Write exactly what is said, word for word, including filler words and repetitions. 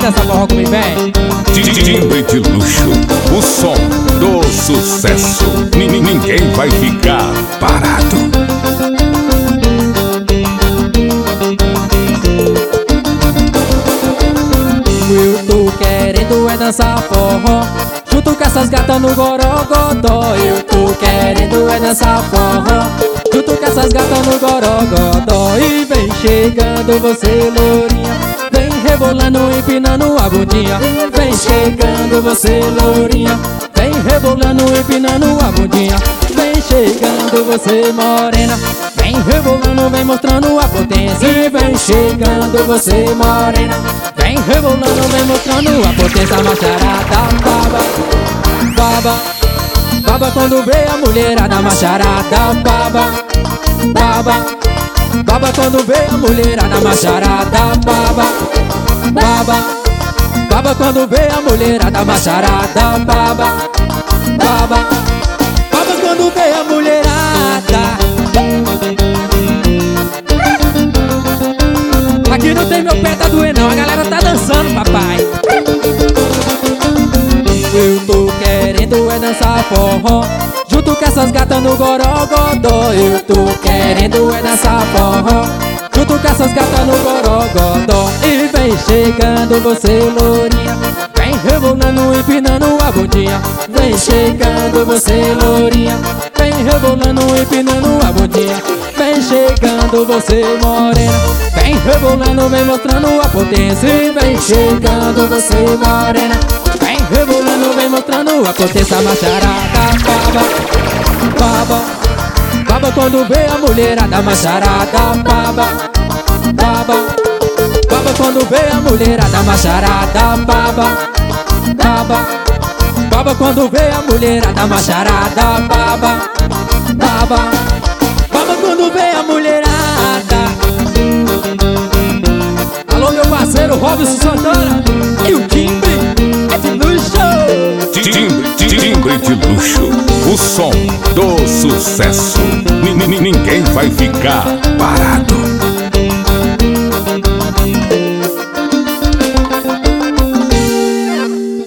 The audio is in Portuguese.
dançar forró comigo, vem. Timbre de luxo, o som do sucesso. N- Ninguém vai ficar parado. Eu tô querendo é dançar forró junto com essas gatas no gorogodó. Eu tô querendo é dançar forró junto com essas gatas no gorogodó. E vem chegando você, lourinha, vem rebolando, empinando a bundinha. Vem chegando você, lourinha, vem rebolando, empinando a bundinha. Vem chegando você, morena, vem rebolando, vem mostrando a potência. E vem chegando você, morena, vem rebolando, vem mostrando a potência. Macharada, baba, baba, baba quando vê a mulherada. Macharada, baba, baba, baba quando vê a mulherada. Macharada, baba, baba, baba quando vê a mulherada. Macharada, baba, baba, baba quando vê a mulherada. Aqui não tem meu pé, tá doendo não, a galera tá dançando, papai. Eu tô querendo é dançar forró junto com essas gatas no gorogodó. Eu tô querendo é dançar forró junto com essas gatas no gorogodó. E vem chegando você, lourinha, vem rebolando, empinando a bundinha. Vem chegando você, lourinha, vem rebolando, empinando a bundinha. Vem chegando você, morena, vem rebolando, vem mostrando a potência. E vem chegando você, morena, vem rebolando, vem mostrando a potência. Macharada, baba, baba, baba quando vê a mulherada. Macharada, baba, baba, baba quando vê a mulherada. Macharada, baba, baba, baba quando vê a mulherada. Macharada, baba, baba, baba quando vê a mulherada. Alô, meu parceiro Robson Santana e o timbre é de luxo. Timbre, timbre de luxo, o som do sucesso. N- Ninguém vai ficar parado.